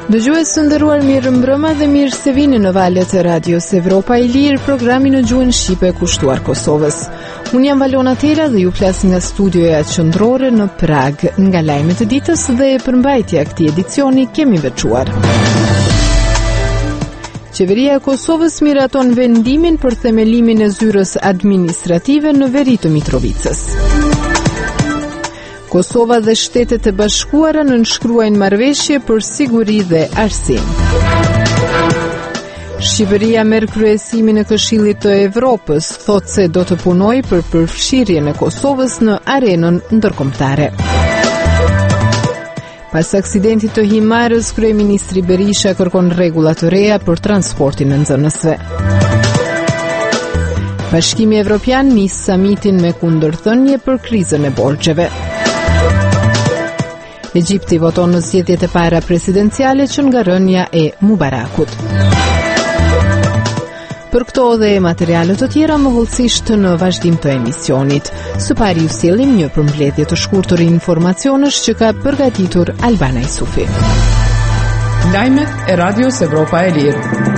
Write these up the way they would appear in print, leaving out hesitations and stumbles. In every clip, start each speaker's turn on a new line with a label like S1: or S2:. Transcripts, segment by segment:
S1: Dëgjues të nderuar, mirë mbrëma dhe mirë se vini në valët e Radios Evropa e Lirë, programi në gjuhën shqipe kushtuar Kosovës. Unë jam Valona Tela dhe ju flas nga studioja qendrore në Prag. Nga lajmet e ditës dhe përmbajtja e këtij edicioni kemi veçuar. Qeveria e Kosovës miraton vendimin për themelimin e zyrës administrative në veri të Mitrovicës. Kosova dhe Shtetet e Bashkuara nënshkruajnë marrëveshje për siguri dhe arsim. Shqipëria merr kryesimin e Këshillit të Evropës, thotë se do të punojë për përfshirjen e Kosovës në arenën ndërkombëtare. Pas aksidentit të Himarës, kryeministri Berisha kërkon rregulla të reja për transportin e nxënësve. Bashkimi Evropian nis samitin me kundërthënie për krizën e borxheve. Egjipti voton në zgjedhjet e para presidenciale që nga rënja e Mubarakut. Për këto dhe materiale të tjera mohëllësisht në vazhdim të emisionit. Së pari ju sjellim një përmbledhje të shkurtër informacionesh që ka përgatitur Albana Isufi.
S2: Lajmet e Radios Evropa e Lirë.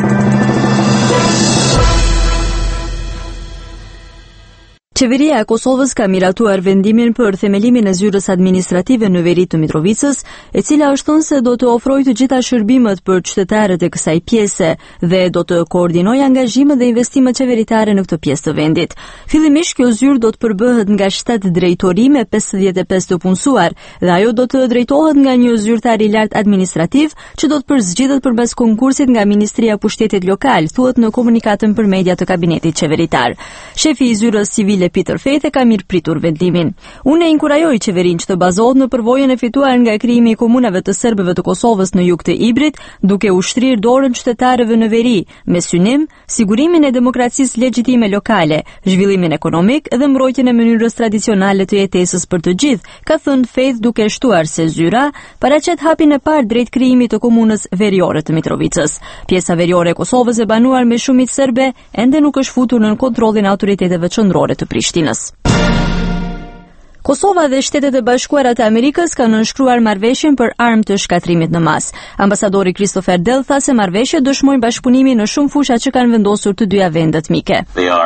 S3: Qeveria e Kosovës ka miratuar vendimin për themelimin e zyrës administrative në veri të Mitrovicës, e cila është thënë se do të ofrojë të gjitha shërbimet për qytetarët e kësaj pjese dhe do të koordinojë angazhimet dhe investimet qeveritare në këtë pjesë të vendit. Fillimisht kjo zyrë do të përbëhet nga 7 drejtori me 55 të punësuar dhe ajo do të drejtohet nga një zyrtar i lartë administrativ që do të përzgjedhet përmes konkursit nga Ministria e Pushtetit Lokal, thuhet në komunikatën për media të kabinetit qeveritar. Shefi i zyrës civile Peter Fete ka mirë pritur vendimin. Unë e inkurajoj qeverinë që të bazohet në përvojën e fituar nga krijimi i komunave të serbëve të Kosovës në jug të Ibrit, duke ushtrirë dorën qytetarëve në veri, me synim sigurimin e demokracisë legjitime lokale, zhvillimin ekonomik dhe mbrojtjen e mënyrës tradicionale të jetesës për të gjithë, ka thënë Fete duke shtuar se zyra paraqet hapin e parë drejt krijimit të komunës veriore të Mitrovicës. Pjesa veriore e Kosovës e banuar me shumicë serbe ende nuk është futur në kontrollin e autoriteteve qendrore të Prishtinës. Kosova dhe Shtetet e Bashkuara të Amerikës kanë nënshkruar marrëveshjen për armë të shkatrimit në masë. Ambasadori Christopher Dell tha se marrëveshjet dëshmojnë bashkëpunimin në shumë fusha që kanë vendosur të dyja vendet mike.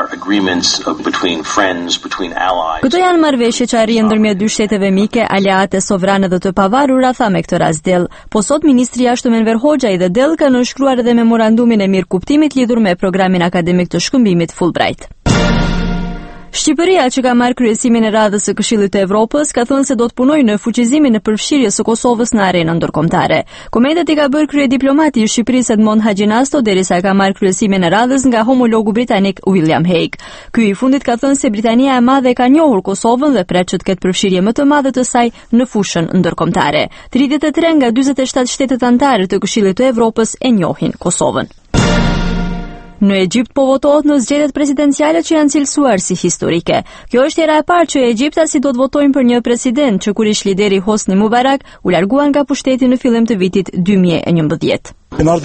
S3: Këto janë marrëveshje që arrin ndërmjet dy shteteve mike, aleate, sovrane dhe të pavarura, tha me këtë rast Dell. Po sot ministri i jashtëm Enver Hoxha dhe Dell kanë nënshkruar edhe memorandumin e mirëkuptimit lidhur me programin akademik të shkëmbimit Fulbright. Shqipëria, që ka marrë kryesimin e radhës së Këshillit të Evropës, ka thënë se do të punojë në fuqizimin e përfshirjes së Kosovës në arenën ndërkombëtare. Komentet i ka bërë kryediplomati i Shqipërisë Edmond Haxhinasto derisa ka marrë kryesimin e radhës nga homologu britanik William Hague. Ky i fundit ka thënë se Britania e Madhe ka njohur Kosovën dhe pret që të ketë përfshirje më të madhe të saj në fushën ndërkombëtare. 33 nga 47 shtetet anëtare të Këshillit të Evropës e njohin Kosovën. Në Egjipt po votohet në zgjedhjet presidenciale që janë cilësuar si historike. Kjo është hera e parë që egjiptasit do të votojnë për një president që kur ish lideri Hosni Mubarak u larguan nga pushteti në fillim të vitit 2011.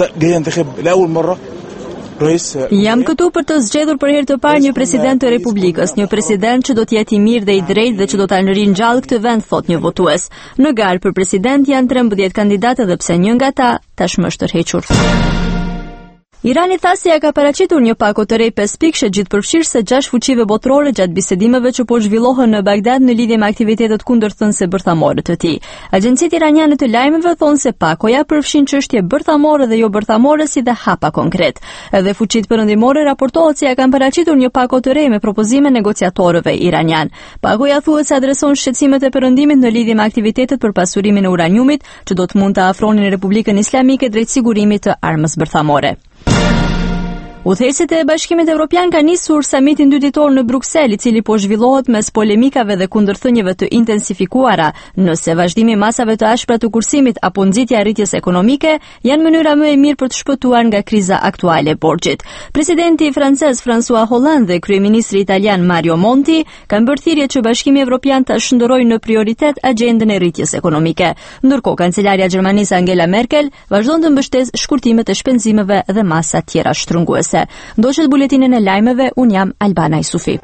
S3: Jam këtu për të zgjedhur për herë të parë një president të Republikës, një president që do të jetë i mirë dhe i drejtë dhe që do ta lërin gjallë këtë vend, thot një votues. Në garë për president janë 13 kandidatë dhe pse një nga ta tashmë është tërhequr. Irani tha se ja ka paraqitur një pako të rej 5 pikëshe gjithëpërfshirëse 6 fuqive botërore gjatë bisedimeve që po zhvillohen në Bagdad në lidhje me aktivitetet kundërthënëse bërthamore të tij. Agjencitë iraniane të lajmeve thonë se pakoja përfshin çështje bërthamore dhe jo bërthamore si dhe hapa konkret. Edhe fuqitë perëndimore raportohet se ja kanë paraqitur një pako të rej me propozime negociatorëve iranian. Pakoja thuhet se adreson shqetësimet e perëndimit në lidhje me aktivitetet për pasurimin e uraniumit që do të mund të afronin Republikën Islamike drejt sigurimit të armës bërthamore. Udhëheqësit e Bashkimit Evropian kanë nisur samitin dyditor në Bruksel, i cili po zhvillohet mes polemikave dhe kundërthënieve të intensifikuara, nëse vazhdimi i masave të ashpra të kursimit apo nxitja e rritjes ekonomike janë mënyra më e mirë për të shpëtuar nga kriza aktuale e borxhit. Presidenti francez François Hollande dhe kryeministri italian Mario Monti kanë bërë thirrje që Bashkimi Evropian ta shndërrojë në prioritet agjendën e rritjes ekonomike. Ndërkohë, kancelarja e Gjermanisë Angela Merkel vazhdon të mbështesë shkurtimet e shpenzimeve dhe masa tjera shtrënguese. Ndoqët buletinën e lajmeve, unë jam Albana Isufi.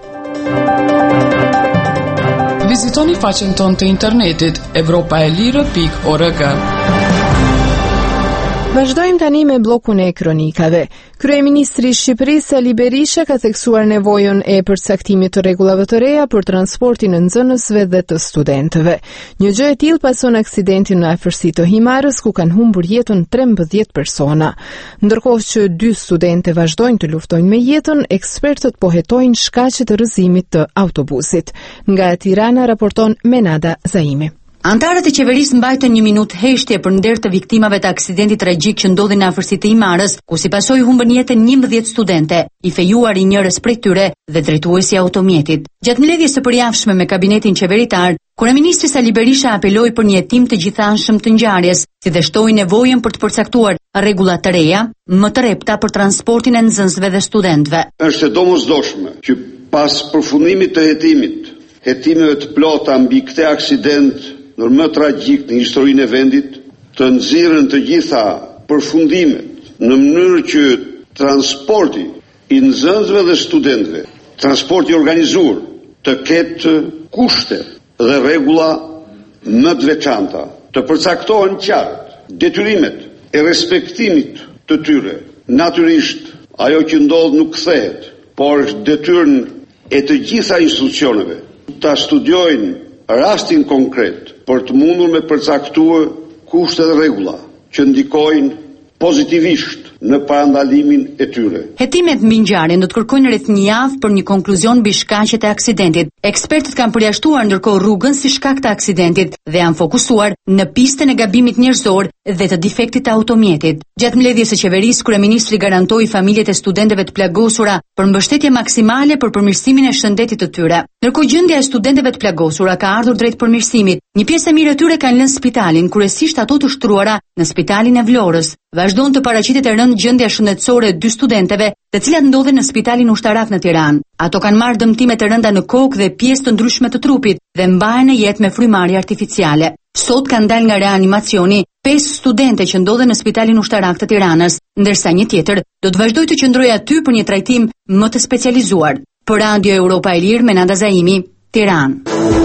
S2: Vizitoni faqen tonë të internetit evropaelire.org.
S1: Vazhdojmë tani me bllokun e kronikave. Kryeministri i Shqipërisë Ali Berisha ka theksuar nevojën e përcaktimit të rregullave të reja për transportin e nxënësve dhe të studentëve. Një gjë e tillë pason aksidentin në afërsitë të Himarës ku kanë humbur jetën 13 persona. Ndërkohë që 2 studentë vazhdojnë të luftojnë me jetën, ekspertët po hetojnë shkaqe të rrëzimit të autobusit. Nga Tirana raporton Menada Zaimi.
S4: Antarët e qeverisë mbajtën 1 minutë heshtje për nder të viktimave të aksidentit tragjik që ndodhi në afërsitë të Himarës, ku si pasojë humbën jetën 11 studente, i fejuar i njërës prej tyre dhe drejtuesi i automjetit. Gjatë mbledhjes së përjavshme me kabinetin qeveritar, kryeministri Ali Berisha apeloi për një hetim të gjithanshëm të ngjarjes, si dhe shtoi nevojën për të përcaktuar rregulla të reja, më të repta për transportin e nxënësve dhe studentëve.
S5: Është e domosdoshme që pas përfundimit të hetimeve të plota mbi këtë aksident më tragjik në historinë e vendit, të nxirren të gjitha përfundimet në mënyrë që transporti i nxënësve dhe studentëve, transporti organizuar, të ketë kushte dhe rregulla më të veçanta, të përcaktohen qartë detyrimet e respektimit të tyre. Natyrisht, ajo që ndodh nuk kthehet, por është detyrën e të gjitha institucioneve ta studiojnë rastin konkret për të mundur me përcaktuar kushte dhe rregulla që ndikojnë pozitivisht në parandalimin e tyre.
S4: Hetimet mbi ngjarjen do të kërkojnë rreth 1 javë për një konkluzion mbi shkaqet e aksidentit. Ekspertët kanë përjashtuar ndërkohë rrugën si shkak të aksidentit dhe janë fokusuar në pistën e gabimit njerëzor dhe të defektit të automjetit. Gjatë mbledhjes së qeverisë, kryeministri garantoi familjet e studentëve të plagosura për mbështetje maksimale për përmirësimin e shëndetit të tyre. Ndërkohë gjendja e studentëve të plagosura ka ardhur drejt përmirësimit. Një pjesë e mirë e tyre kanë lënë spitalin, kryesisht ato të shtruara në spitalin e Vlorës. Vazhdon të paraqitet e rëndë gjendja shëndetësore e 2 studentëve, të cilat ndodhen në spitalin ushtarak në Tiranë. Ato kanë marrë dëmtime të rënda në kokë dhe pjesë të ndryshme të trupit dhe mbahen në jetë me frymarrje artificiale. Sot kanë dalë nga reanimacioni 5 studente që ndodhen në spitalin ushtarak të Tiranës, ndërsa një tjetër do të vazhdojë të qëndrojë aty për një trajtim më të specializuar. Për Radio Europa e Lirë, Menada Zaimi, Tiranë.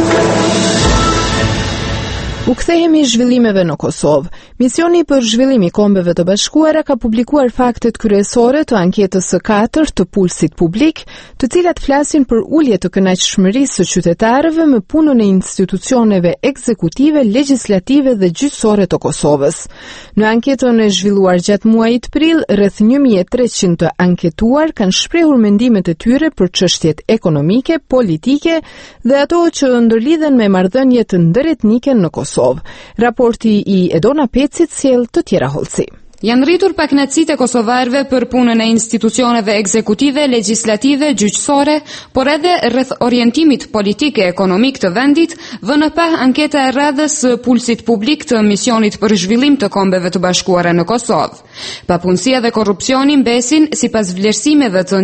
S1: U kthehemi zhvillimeve në Kosovë. Misioni për zhvillim i Kombeve të Bashkuara ka publikuar faktet kryesore të anketës së 4 të Pulsit Publik, të cilat flasin për ulje të kënaqëshmërisë së qytetarëve me punën e institucioneve ekzekutive, legjislative dhe gjyqësore të Kosovës. Në anketën e zhvilluar gjatë muajit prill, rreth 1300 të anketuar kanë shprehur mendimet e tyre për çështjet ekonomike, politike dhe ato që ndërlidhen me marrëdhëniet ndëretnike në Kosovë. Raporti i Edona Pecit sjell të tjera hollësi.
S6: Janë rritur pakënaqësitë e kosovarëve për punën e institucioneve ekzekutive, legjislative, gjyqësore, por edhe rreth orientimit politik e ekonomik të vendit, vënë pa anketa e radhës së Pulsit Publik të misionit për zhvillim të Kombeve të Bashkuara në Kosovë. Papunësia dhe korrupsioni mbesin, sipas vlerësimeve të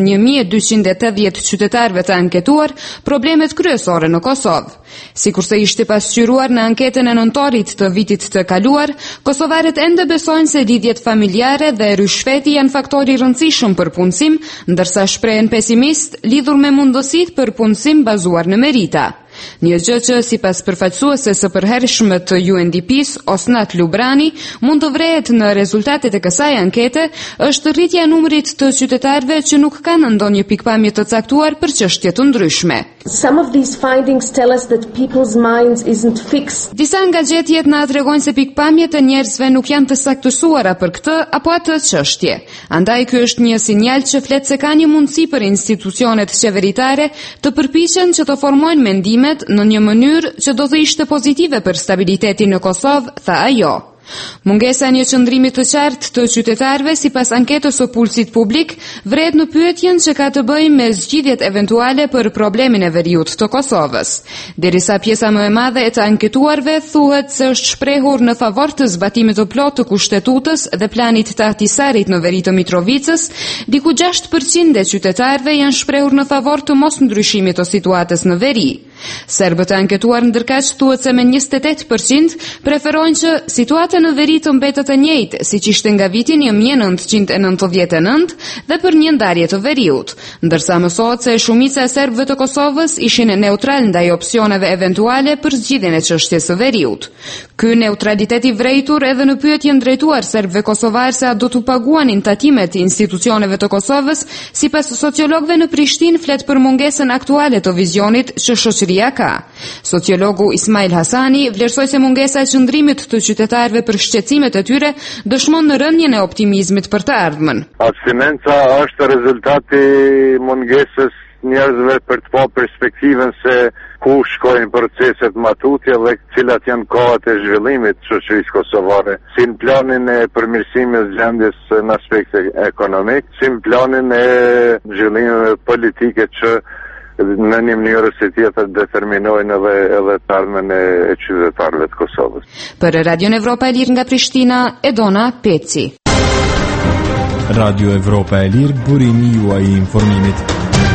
S6: 1280 qytetarëve të anketuar, problemet kryesore në Kosovë. Sikurse ishte pasqyruar në anketën e nëntorit të vitit të kaluar, kosovarët ende besojnë se lidhjet familjare dhe ryshfeti janë faktori i rëndësishëm për punësim, ndërsa shprehen pesimist lidhur me mundësitë për punësim bazuar në merita. Një gjë që sipas përfaqësuese së përhershme të UNDP-s, Osnat Lubrani, mund të vrehet në rezultatet e kësaj ankete, është rritja e numrit të qytetarëve që nuk kanë ndonjë pikpamje të caktuar për çështje të ndryshme.
S7: Some of these findings tell us that people's minds isn't fixed.
S6: Disa nga gjetjet na tregojnë se pikpamjet e njerëzve nuk janë të saktësuara për këtë apo atë çështje. Andaj ky është një sinjal që flet se ka një mundësi për institucionet qeveritare të përpiqen që të formojnë mendimet në një mënyrë që do të ishte pozitive për stabilitetin në Kosovë, tha ajo. Mungesa e një qëndrimi të qartë të qytetarëve sipas anketës së Pulsit Publik vret në pyetjen që ka të bëjë me zgjidhjet eventuale për problemin e veriut të Kosovës. Derisa pjesa më e madhe e të anketuarve thuhet se është shprehur në favor të zbatimit të plotë të kushtetutës dhe planit të Ahtisarit në veri të Mitrovicës, diku 6% e qytetarëve janë shprehur në favor të mos ndryshimit të situatës në veri. Serbët e anketuar ndërkaq thuhet se me 28% preferojnë që situata në veri të mbetet e njëjtë, siç ishte nga viti 1999 dhe për një ndarje të veriut, ndërsa mësohet se shumica e serbëve të Kosovës ishin neutral ndaj opsioneve eventuale për zgjidhjen e çështjes së veriut. Ky neutralitet i vrejtur edhe në pyetjen drejtuar serbëve kosovar se a do t'u paguanin tatimet e institucioneve të Kosovës, sipas sociologëve në Prishtinë flet për mungesën aktuale të vizionit që shoqëria ka. Sociologu Ismail Hasani vlerësoi se mungesa e qëndrimit të qytetarëve për shqetësimet e tyre dëshmon në rënjen e optimizmit për të ardhmen.
S8: Abstinenca është rezultati mungesës njerëzve për të pa perspektiven se ku shkojnë proceset matutje dhe cilat janë kohët e zhvillimit të shoqërisë kosovare, si në planin e përmirësimit të gjendjes në aspekt ekonomik, si në planin e zhvillimeve politike që në një mënyrë ose tjetër determinojnë edhe të ardhmen e qytetarëve të Kosovës.
S6: Për Radion Evropa e Lirë nga Prishtina, Edona Peci.
S9: Radio Evropa e Lirë, burimi juaj i informimit.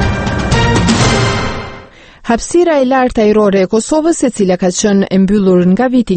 S1: Hapësira e lartë ajrore e Kosovës, e cila ka qenë e mbyllur nga viti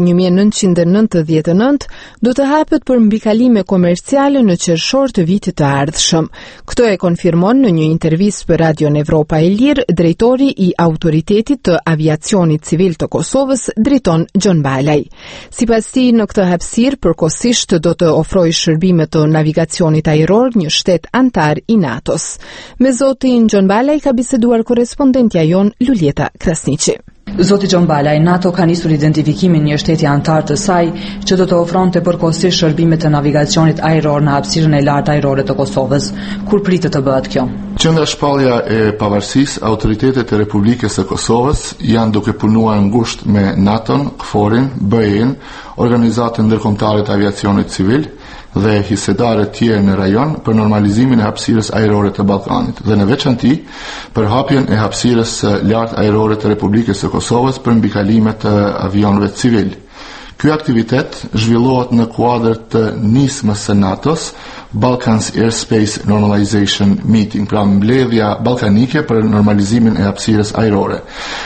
S1: 1999, do të hapet për mbikalime komerciale në qershor të vitit të ardhshëm. Këtë e konfirmon në një intervistë për Radion Evropa e Lirë drejtori i Autoritetit të Aviacionit Civil të Kosovës, Driton Gjonbalaj. Sipas tij, në këtë hapësirë përkohësisht do të ofrojë shërbime të navigacionit ajror një shtet antar i NATO-s. Me zotin Gjonbalaj ka biseduar korrespondentja jon Luljeta Krasniqi.
S10: Zoti Gjonbalaj, NATO ka nisur identifikimin një shteti antar të saj që do të ofronte përkohësisht shërbime të navigacionit ajror në hapësirën e lartë ajrore të Kosovës. Kur pritet të bëhet kjo?
S11: Qendra shpallja e pavarësisë, autoritetet e Republikës së Kosovës janë duke punuar ngushtë me NATO-n, KFOR-in, BE-n, Organizatën Ndërkombëtare të Aviacionit Civil dhe hisedarët tjerë në rajon për normalizimin e hapësirës ajrore të Ballkanit dhe në veçanti për hapjen e hapësirës lartë ajrore të Republikës së Kosovës për mbikalime të avionëve civil. Ky aktivitet zhvillohet në kuadër të nismës së NATO-s, Balkans Airspace Normalization Meeting, pra mbledhja ballkanike për normalizimin e hapësirës ajrore.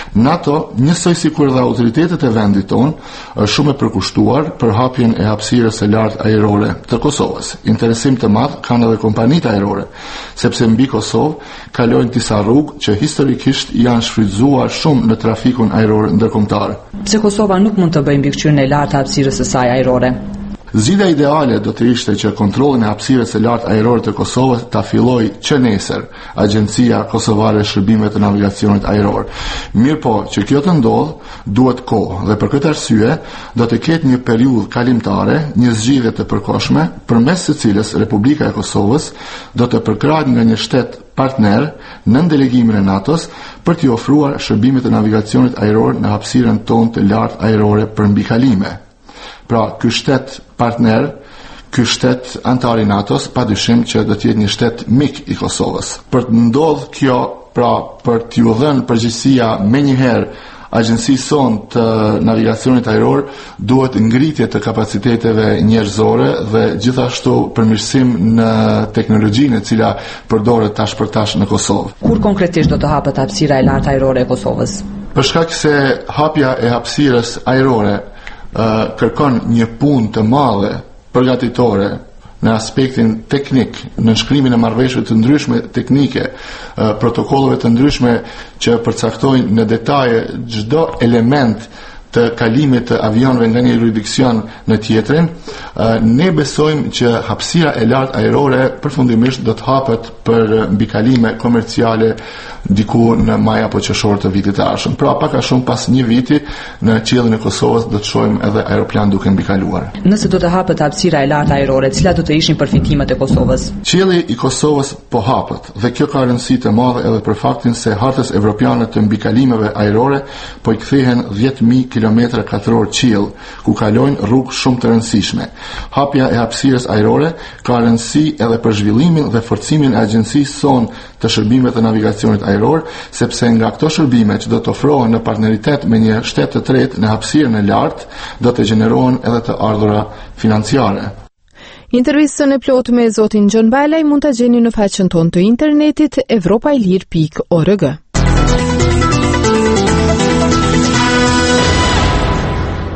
S11: NATO, njësoj sikur dhe autoritetet e vendit tonë, është shumë e përkushtuar për hapjen e hapësirës së lartë ajrore të Kosovës. Interesim të madh kanë edhe kompanitë ajrore, sepse mbi Kosovë kalojnë disa rrugë që historikisht janë shfrytzuar shumë në trafikun ajror ndërkombëtar.
S10: Pse Kosova nuk mund të bëjë mbikëqyrjen e lartë hapësirës së saj ajrore?
S11: Zgjidhja ideale do të ishte që kontrollin e hapësirës së lartë ajrore të Kosovës ta fillojë që nesër Agjencia Kosovare e Shërbimeve të Navigacionit Ajror. Mirëpo, që kjo të ndodhë, duhet kohë dhe për këtë arsye do të ketë një periudhë kalimtare, një zgjidhje të përkohshme, përmes së cilës Republika e Kosovës do të përkrahet nga një shtet partner në delegimin e NATO-s për t'i ofruar shërbimet e navigacionit ajror në hapësirën tonë të lartë ajrore për mbikalime. Pra, ky shtet partner, ky shtet antar i NATO-s, padyshim që do të jetë një shtet mik i Kosovës. Për të ndodhur kjo, pra për t'ju dhënë përgjegjësia menjëherë Agjencisë sonë të navigacionit ajror, duhet ngritje të kapaciteteve njerëzore dhe gjithashtu përmirësim në teknologjinë e cila përdoret tash për tash në Kosovë.
S10: Kur konkretisht do të hapet hapësira e lartë ajrore e Kosovës?
S11: Për shkak se hapja e hapësirës ajrore kërkon një punë të madhe përgatitore në aspektin teknik, në shkrimin e marrëveshjeve të ndryshme teknike, protokolleve të ndryshme që përcaktojnë në detaje çdo element të kalimit të avionëve nga një jurisdiksion në tjetrin, ne besojmë që hapësira e lartë ajrore përfundimisht do të hapet për mbikalime komerciale diku në maj apo qershor të vitit të ardhshëm. Pra pak a shumë pas një viti në qiellin e Kosovës do të shohim edhe aeroplan duke mbikaluar.
S10: Nëse do të hapet hapësira e lartë ajrore, cilat do të ishin përfitimet e Kosovës?
S11: Qielli i Kosovës po hapet dhe kjo ka rëndësi të madhe edhe për faktin se hartës evropiane të mbikalimeve ajrore po i kthehen 10.000 kilometra katror qiell, ku kalojnë rrugë shumë të rëndësishme. Hapja e hapësirës ajrore ka rëndësi edhe për zhvillimin dhe forcimin e Agjencisë sonë të shërbimeve të navigacionit ajror, sepse nga këto shërbime që do të ofrohen në partneritet me një shtet të tretë në hapësirën e lartë, do të gjenerohen edhe të ardhura financiare.
S1: Intervistën e plotë me zotin Gjonbalaj mund ta gjeni në faqen tonë të internetit evropailir.org.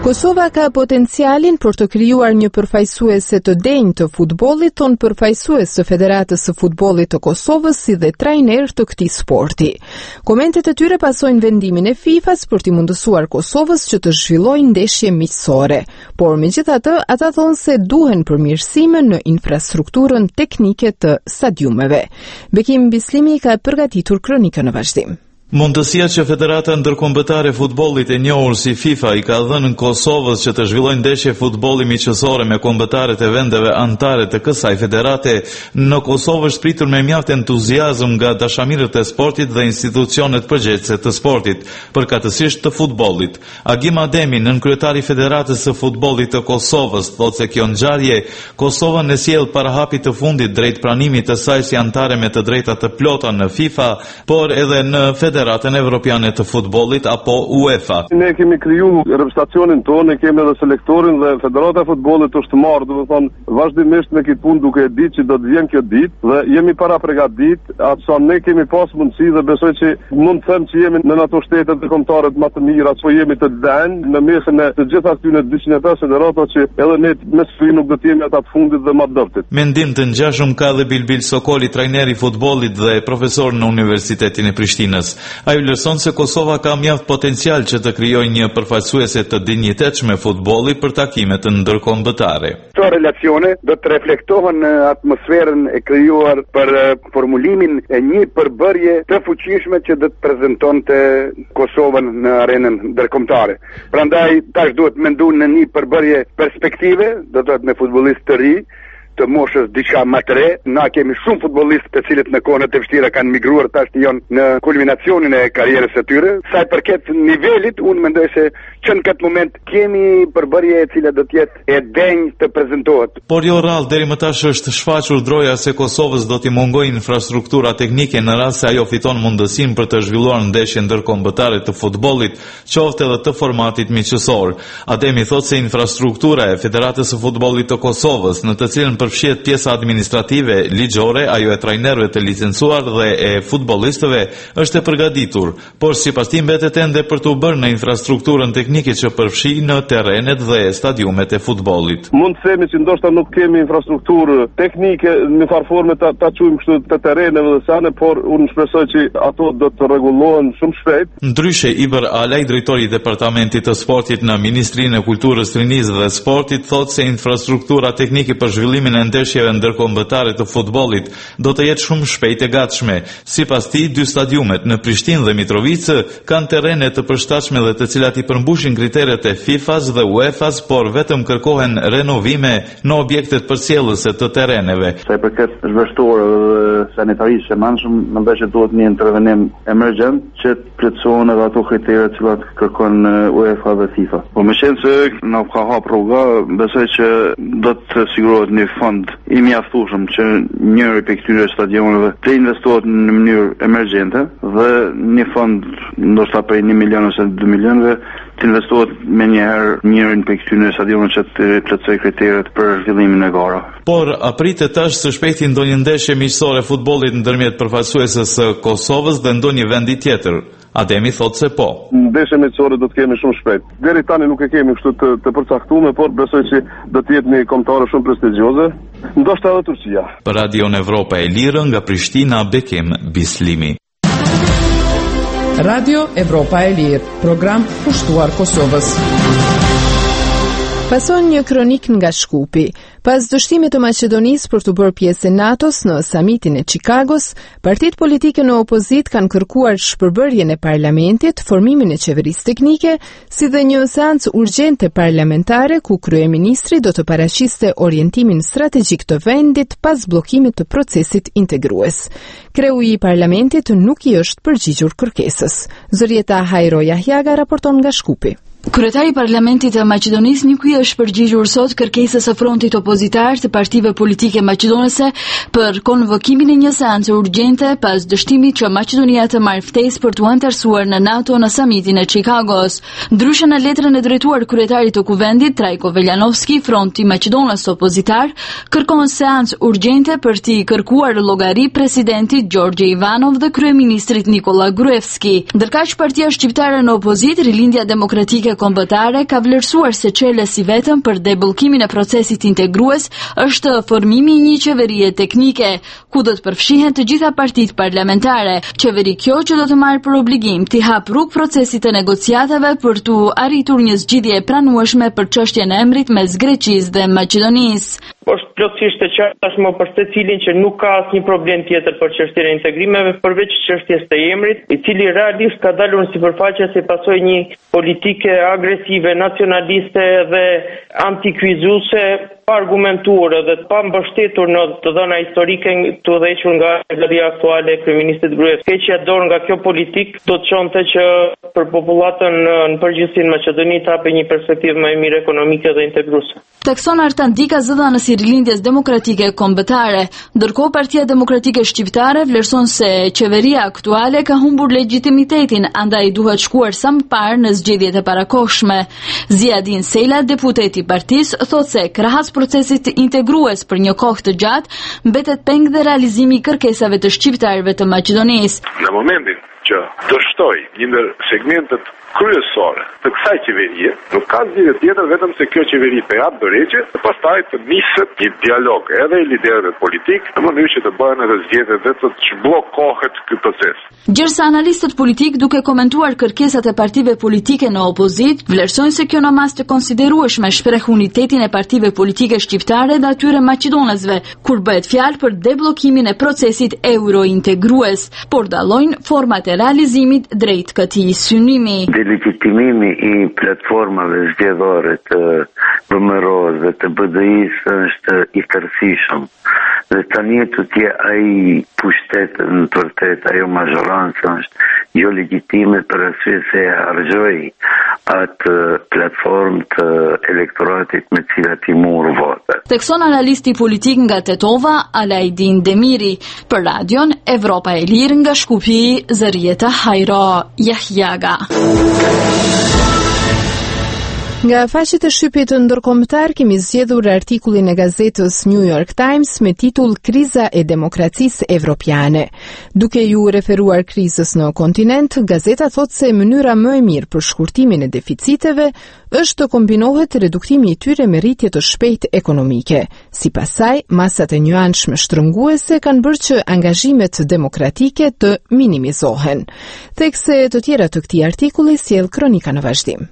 S1: Kosova ka potencialin për të krijuar një përfaqësuese të denjë të futbollit, thon përfaqësues të Federatës së Futbollit të Kosovës si dhe trajner të këtij sporti. Komentet e tyre pasojnë vendimin e FIFA-s për t'i mundësuar Kosovës që të zhvillojë ndeshje miqësore, por megjithatë ata thonë se duhen përmirësime në infrastrukturën teknike të stadiumeve. Bekim Bislimi ka përgatitur kronikën në vazhdim.
S12: Mundësia që Federata Ndërkombëtare e Futbollit e njohur si FIFA i ka dhënë në Kosovës që të zhvillojë ndeshje futbolli miqësore me kombëtarët e vendeve anëtare të kësaj federate në Kosovë është pritur me mjaft entuziazëm nga dashamirët e sportit dhe institucionet përgjegjëse të sportit, përkatësisht të futbollit. Agim Ademi, nënkryetari i Federatës së Futbollit të Kosovës, thotë se kjo ngjarje Kosovën e sjell para hapit të fundit drejt pranimit të saj si anëtare me të drejta të plota në FIFA, por edhe në Federatën Evropiane të Futbollit apo UEFA.
S13: Ne kemi kriju reprezentacionin tonë, ne kemi edhe selektorin dhe Federata e Futbollit është marrë, do të thonë vazhdimisht me këtë punë duke e ditë që do të vjen kjo ditë dhe jemi para përgatitur, atë ne kemi pas mundësi dhe besoj që mund të them që jemi në ato shtetet e kombëtare më të mira, apo jemi të dënë në mesin e të gjitha këtyre 205 federata që edhe ne me sfidë nuk do të jemi ata të fundit dhe më të dobët.
S12: Mendim të ngjashëm ka dhe Bilbil Sokoli, trajneri i futbollit dhe profesor në Universitetin e Prishtinës. Ai vlerëson se Kosova ka mjaft potencial që të krijojë një përfaqësuese të dinjitetshme futbolli për takimet të ndërkombëtare.
S14: Këto relacione do të reflektohen në atmosferën e krijuar për formulimin e një përbërje të fuqishme që do të prezantonte Kosovën në arenën ndërkombëtare. Prandaj tash duhet menduar në një përbërje perspektive, do të thotë me futbollistë të ri, të moshës diçka më të re. Na kemi shumë futbollistë të cilët në kohët e vështira kanë migruar tash janë në kulminacionin e karrierës së tyre. Sa i përket nivelit, unë mendoj se që në këtë moment kemi përbërje e cila do të jetë e denjë të prezantohet.
S12: Por jo rrallë deri më tash është shfaqur droja se Kosovës do t'i mungojë infrastruktura teknike në rast se ajo fiton mundësinë për të zhvilluar ndeshje ndërkombëtare të futbollit, qoftë edhe të formatit miqësor. Ademi thotë se infrastruktura e Federatës së Futbollit të Kosovës, në të cilën përfshihet pjesa administrative, ligjore, ajo e trajnerëve të licencuar dhe e futbollistëve, është e përgatitur, por sipas tij mbetet ende për të bërë në infrastrukturën teknike që përfshin në terrenet dhe stadiumet e futbollit.
S13: Mund të themi që ndoshta nuk kemi infrastrukturë teknike në farforme ta quajmë kështu të terreneve dhe sane, por unë shpresoj që ato do të rregullohen shumë shpejt.
S12: Ndryshe Iber Alaj, drejtori i Departamentit të Sportit në Ministrinë e Kulturës, Rinisë dhe Sportit, thotë se infrastruktura teknike për zhvillimin e ndeshjeve ndërkombëtare të futbollit do të jetë shumë shpejt e gatshme. Sipas tij, dy stadiumet në Prishtinë dhe Mitrovicë kanë terrene të përshtatshme dhe të cilat i përmbushin kriteret e FIFA-s dhe UEFA-s, por vetëm kërkohen renovime në objektet përcjellëse të terreneve.
S8: Sa i përket zhveshtorë dhe sanitarisë së mundshëm, mendoj se duhet një intervenim emergjent që të plotësohen edhe ato kriteret që kërkon UEFA dhe FIFA. Po më qenë se na ka hap rruga, besoj që do të sigurohet një fond i mjaftueshëm që njëri prej këtyre stadioneve të investohet në mënyrë emergjente dhe një fond ndoshta prej 1 milion ose 2 milionëve të investohet me njëherë njërin prej këtyre stadioneve që të plotësojë kriteret për zhvillimin e gara.
S12: Por apritet tash së shpejti ndonjë ndeshje miqësore futbollit ndërmjet përfaqësuesës së Kosovës dhe ndonjë vendi tjetër. Ademi thotë se po.
S13: Ndeshje miqësore do të kemi shumë shpejt. Deri tani nuk e kemi kështu të përcaktuar, por besoj që do të jetë një kombëtare shumë prestigjioze, ndoshta edhe Turqia.
S12: Për Radio Evropa e Lirë nga Prishtina, Bekim Bislimi.
S2: Radio Evropa e Lirë, program kushtuar Kosovës.
S1: Pason një kronik nga Shkupi. Pas dështimit të Maqedonisë për të bërë pjesë e NATO-s në samitin e Chicagos, partitë politike në opozit kanë kërkuar shpërbërjen e parlamentit, formimin e qeverisë teknike, si dhe një seancë urgjente parlamentare ku kryeministri do të paraqiste orientimin strategjik të vendit pas bllokimit të procesit integrues. Kreu i parlamentit nuk i është përgjigjur kërkesës. Zorieta Hajro Jahjaga raporton nga Shkupi.
S15: Kryetari i Parlamentit të Maqedonisë nuk i është përgjigjur sot kërkesës së frontit opozitar të partive politike maqedonese për konvokimin e një seance urgjente pas dështimit që Maqedonia të marrë ftesë për të anëtarësuar në NATO në samitin e Chicagos. Ndryshe në letrën e drejtuar kryetarit të kuvendit Trajko Veljanovski, fronti maqedonës opozitar kërkon seancë urgjente për t'i kërkuar llogari presidentit Gjorgje Ivanov dhe kryeministrit Nikola Gruevski. Ndërkaq partia shqiptare në opozit, Rilindja Demokratike politike kombëtare ka vlerësuar se çelësi vetëm për debllokimin e procesit integrues është formimi i një qeverie teknike, ku do të përfshihen të gjitha partitë parlamentare. Qeveri kjo që do të marrë për obligim të hapë rrugë procesit të negociatave për të arritur një zgjidhje e pranueshme për çështjen e emrit mes Greqisë dhe Maqedonisë.
S16: Është plotësisht e qartë tashmë për secilin që nuk ka asnjë problem tjetër për çështjen e integrimeve përveç çështjes së emrit, i cili realisht ka dalur në sipërfaqe si pasojë një politike agresive, nacionaliste dhe antikvizuese, pa argumentuar dhe pa mbështetur në të dhëna historike të dhënshur nga qeveria aktuale e kryeministit Gruevski. Keqja dorë nga kjo politik do të çonte që për popullatën në përgjithësi në Maqedoni të hapë një perspektivë më e mirë ekonomike dhe integruese.
S15: Tekson Artandika zëdhanës i rilindjes demokratike kombëtare, ndërkohë Partia Demokratike Shqiptare vlerëson se qeveria aktuale ka humbur legitimitetin, andaj duhet shkuar sa më parë në zgjedhjet e parakohshme. Ziadin Sela, deputeti i partisë, thotë se krahas procesit integrues për një kohë të gjatë, mbetet peng dhe realizimi i kërkesave të shqiptarëve të Maqedonisë.
S17: Në momentin që dështoj një ndër segmentet kryesore të kësaj qeverie, nuk ka zgjidhje tjetër vetëm se kjo qeveri të japë dorëheqje, dhe pastaj të niset një dialog edhe i liderëve politik, në mënyrë që të bëhen edhe zgjedhje dhe të zhbllokohet ky proces.
S15: Gjithsa analistët politik, duke komentuar kërkesat e partive politike në opozit, vlerësojnë se kjo në mas të konsiderueshme shpreh unitetin e partive politike shqiptare dhe atyre maqedonezve, kur bëhet fjalë për debllokimin e procesit eurointegrues, por dallojnë format e realizimit drejt këtij synimi.
S18: Delegitimimi i platformave zgjedhore të VMRO-s dhe të BDI-s është i tërësishëm. Dhe tani të tje ai pushtet në të vërtet, ajo mazhorancë është jo legitime për arsye se harxhoi atë platformë të elektoratit me cilat i morë votat.
S15: Tekson analisti politik nga Tetova, Alajdin Demiri, për radion Evropa e Lirë nga Shkupi, Zërieta Hajro Jahjaga.
S1: Nga faqet e shtypit ndërkombëtar kemi zgjedhur artikullin e gazetës New York Times me titull Kriza e demokracisë evropiane. Duke ju referuar krizës në kontinent, gazeta thotë se mënyra më e mirë për shkurtimin e deficiteve është të kombinohet reduktimi i tyre me rritje të shpejtë ekonomike. Sipas saj, masat e njëanshme shtrënguese kanë bërë që angazhimet demokratike të minimizohen. Tekste të tjera të këtij artikulli sjell kronika në vazhdim.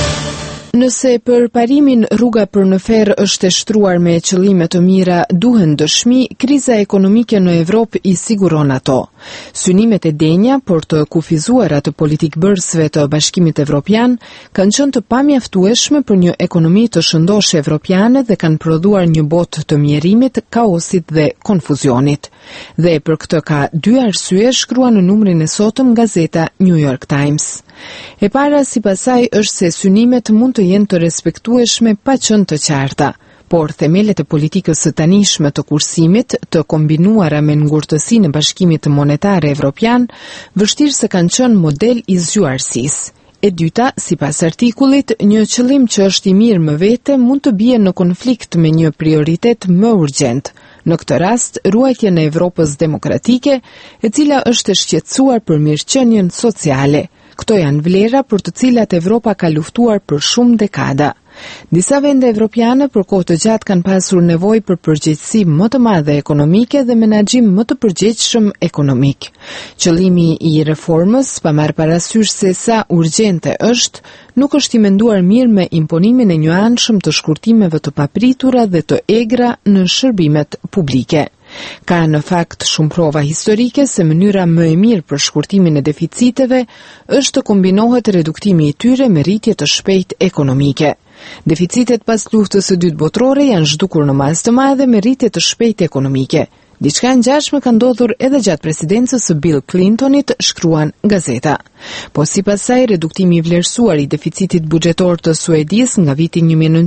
S1: Nëse për parimin rruga për në ferë është e shtruar me qëllime të mira duhen dëshmi, kriza ekonomike në Evropë i siguron ato. Synimet e denja për të kufizuar atë politikë bërësve të Bashkimit Evropian kanë qenë të pamjaftueshme për një ekonomi të shëndoshë evropiane dhe kanë prodhuar një botë të mjerimit, kaosit dhe konfuzionit. Dhe për këtë ka dy arsye, shkrua në numrin e sotëm gazeta New York Times. E para, sipas saj, është se synimet mund të jenë të respektueshme pa qenë të qarta, por themelet e politikës së tanishme të kursimit, të kombinuara me ngurtësinë e Bashkimit Monetare Evropian, vështirë se kanë qenë model i zgjuarësisë. E dyta, sipas artikullit, një qëllim që është i mirë më vete mund të bie në konflikt me një prioritet më urgjent. Në këtë rast, ruajtjen e Evropës demokratike, e cila është e shqetësuar për mirëqenien sociale. Këto janë vlera për të cilat Evropa ka luftuar për shumë dekada. Disa vende evropiane për kohë të gjatë kanë pasur nevojë për përgjegjësi më të madhe ekonomike dhe menaxhim më të përgjegjshëm ekonomik. Qëllimi i reformës, pa marrë parasysh se sa urgjente është, nuk është i menduar mirë me imponimin e njëanshëm të shkurtimeve të papritura dhe të egra në shërbimet publike. Ka në fakt shumë prova historike se mënyra më e mirë për shkurtimin e deficiteve është të kombinohet reduktimi i tyre me rritje të shpejtë ekonomike. Deficitet pas luftës së dytë botërore janë zhdukur në masë të madhe me rritje të shpejtë ekonomike. Diçka ngjashme ka ndodhur edhe gjatë presidencës së Bill Clintonit, shkruan gazeta. Po sipas saj, reduktimi i vlerësuar i deficitit buxhetor të Suedis nga viti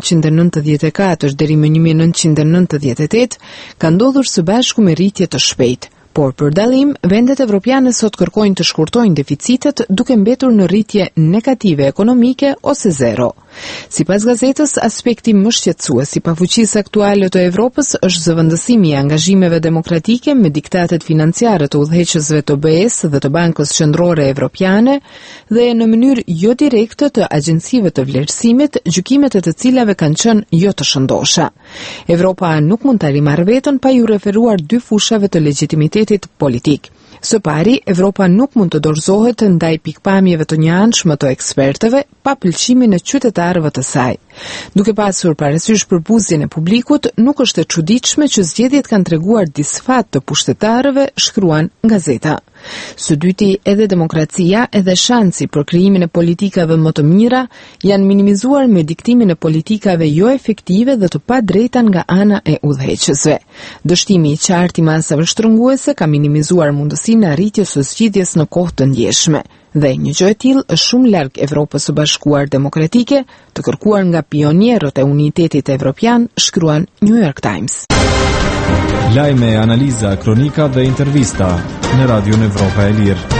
S1: 1994 deri më 1998 ka ndodhur së bashku me rritje të shpejtë. Por për dallim, vendet evropiane sot kërkojnë të shkurtojnë deficitet duke mbetur në rritje negative ekonomike ose zero. Sipas gazetës, aspekti më shqetësues i pafuqisë aktuale të Evropës është zëvendësimi i angazhimeve demokratike me diktatet financiare të udhëheqësve të BE-s dhe të Bankës Qendrore Evropiane dhe në mënyrë jo direkte të agjencive të vlerësimit, gjykimet e të cilave kanë qenë jo të shëndosha. Evropa nuk mund ta rimarrë veten pa ju referuar dy fushave të legitimitetit politik. Së pari, Evropa nuk mund të dorëzohet ndaj pikpamjeve të njëanshme të ekspertëve pa pëlqimin e qytetarëve të saj. Duke pasur parasysh përbuzjen e publikut, nuk është e çuditshme që zgjedhjet kanë treguar disfat të pushtetarëve, shkruan gazeta. Së dyti, edhe demokracia edhe shansi për krijimin e politikave më të mira janë minimizuar me diktimin e politikave jo efektive dhe të padrejta nga ana e udhëheqësve. Dështimi i qartë i masave shtrënguese ka minimizuar mundësinë e arritjes së zgjidhjes në kohë të ndjeshme. Dhe një gjë e tillë është shumë larg Evropës së Bashkuar Demokratike, të kërkuar nga pionierët e unitetit evropian, shkruan New York Times.
S9: Lajme, analiza, kronika dhe intervista në Radion Evropa e Lirë.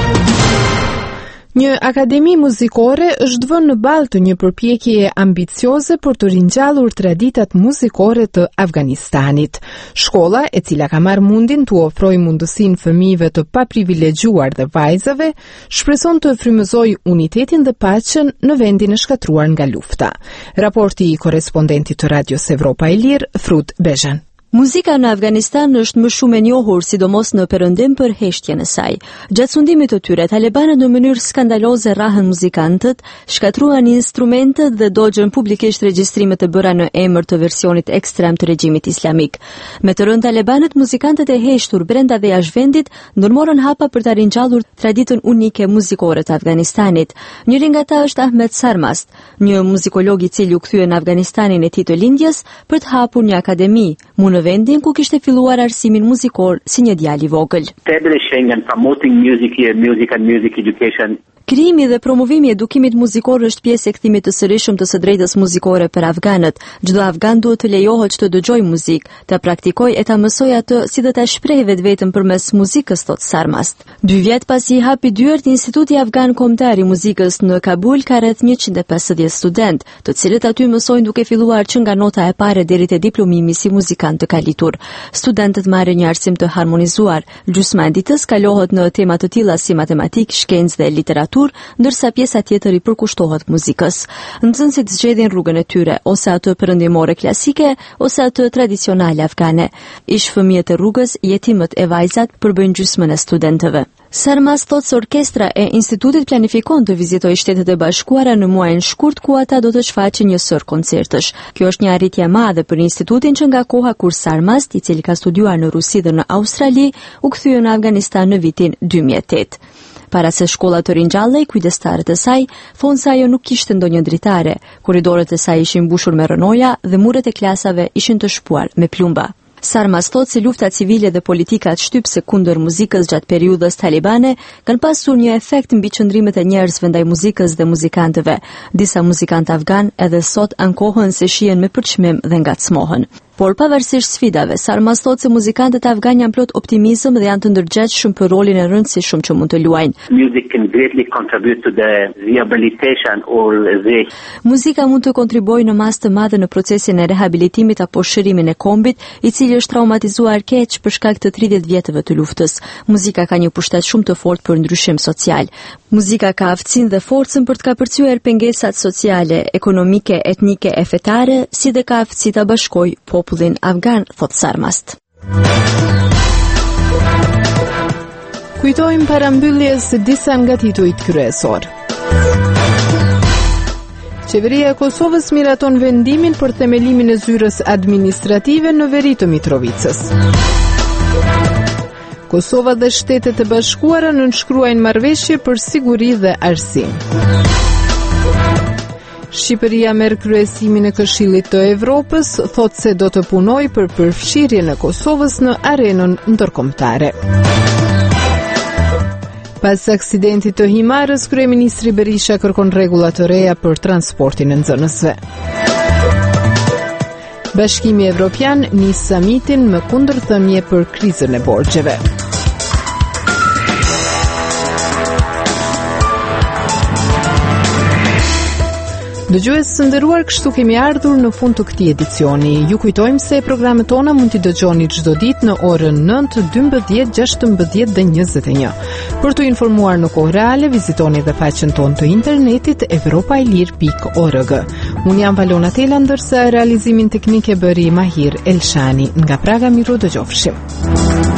S1: Një akademi muzikore është vënë në balë të një përpjekje ambicioze për të ringjallur traditat muzikore të Afganistanit. Shkolla, e cila ka marrë mundin të ofrojë mundësinë fëmijëve të paprivilegjuar dhe vajzave, shpreson të frymëzojë unitetin dhe paqen në vendin e shkatruar nga lufta. Raporti i korrespondentit të Radios Evropa e Lirë, Frut Bezhan.
S3: Muzika në Afganistan është më shumë e njohur, sidomos në perëndim për heshtjen e saj. Gjatë sundimit të tyre, talibanët në mënyrë skandaloze rrahën muzikantët, shkatruan instrumentet dhe dogjën publikisht regjistrimet të bëra në emër të versionit ekstrem të regjimit islamik. Me të rënë talibanët, muzikantët e heshtur brenda dhe jashtë vendit ndërmorën hapa për ta ringjallur traditën unike muzikore të Afganistanit. Njëri nga ata është Ahmed Sarmast, një muzikolog i cili u kthye në Afganistanin e tij të lindjes për të hapur një akademi në vendin ku kishte filluar arsimin muzikor si një djalë i vogël. Krijimi dhe promovimi i edukimit muzikor është pjesë e kthimit të sërishëm të së drejtës muzikore për afganët. Çdo afgan duhet të lejohet të dëgjojë muzikë, të praktikojë e ta mësojë atë si do ta shprehë vetveten përmes muzikës, thot Sarmast. 2 vjet pasi i hapi dyert, Instituti Afgan Kombëtar i Muzikës në Kabul ka rreth 150 student, të cilët aty mësojnë duke filluar që nga nota e parë deri te diplomimi si muzikant të kalitur. Studentët marrin një arsim të harmonizuar. Gjysma e ditës kalohet në tema të tilla si matematikë, shkencë dhe literaturë, ndërsa pjesa tjetër i përkushtohet muzikës. Nxënësit zgjedhin rrugën e tyre, ose atë perëndimore klasike, ose atë tradicionale afgane. Ish fëmijët e rrugës, jetimët e vajzat përbëjnë gjysmën e studentëve. Sarmas thot se orkestra e institutit planifikon të vizitojë Shtetet e Bashkuara në muajin shkurt ku ata do të shfaqin një sër koncertësh. Kjo është një arritje e madhe për institutin që nga koha kur Sarmas, i cili ka studiuar në Rusi dhe në Australi, u kthye në Afganistan në vitin 2008. Para se shkolla të ringjallej, kujdestarët e saj thonë se ajo nuk kishte ndonjë dritare. Korridorët e saj ishin mbushur me rënoja dhe muret e klasave ishin të shpuar me plumba. Sarmas thot se lufta civile dhe politikat shtypse kundër muzikës gjatë periudhës talibane kanë pasur një efekt mbi qëndrimet e njerëzve ndaj muzikës dhe muzikantëve. Disa muzikantë afgan edhe sot ankohen se shihen me përçmim dhe ngacmohen. Por pavarësisht sfidave, Sarmas thot se muzikantët afgan janë plot optimizëm dhe janë të ndërgjegjshëm për rolin e rëndësishëm që mund të luajnë. Muzika mund të kontribuojë në masë të madhe në procesin e rehabilitimit apo shërimin e kombit, i cili është traumatizuar keq për shkak të 30 vjetëve të luftës. Muzika ka një pushtet shumë të fortë për ndryshim social. Muzika ka aftësinë dhe forcën për të kapërcyer pengesat sociale, ekonomike, etnike e fetare, si dhe ka aftësi ta bashkojë popullin afgan, thot Sarmast.
S1: Kujtojmë parambylljes disa nga titujt kryesor. Qeveria e Kosovës miraton vendimin për themelimin e zyrës administrative në veri të Mitrovicës. Kosova dhe Shtetet e Bashkuara nënshkruajnë marrëveshje për siguri dhe arsim. Shqipëria merr kryesimin e Këshillit të Evropës, thot se do të punojë për përfshirjen e Kosovës në arenën ndërkombëtare. Pas aksidentit të Himarës, kryeministri Berisha kërkon rregulla të reja për transportin e nxënësve. Bashkimi Evropian nis samitin me kundërthënie për krizën e borxheve. Dëgjues të nderuar, kështu kemi ardhur në fund të këtij edicioni. Ju kujtojmë se programet tona mund t'i dëgjoni çdo ditë në orën 9, 12, 16 dhe 21. Për t'u informuar në kohë reale, vizitoni edhe faqen tonë të internetit evropailir.org. Unë jam Valona Tela, ndërsa realizimin teknik e bëri Mahir Elshani. Nga Praga, miru dëgjofshim.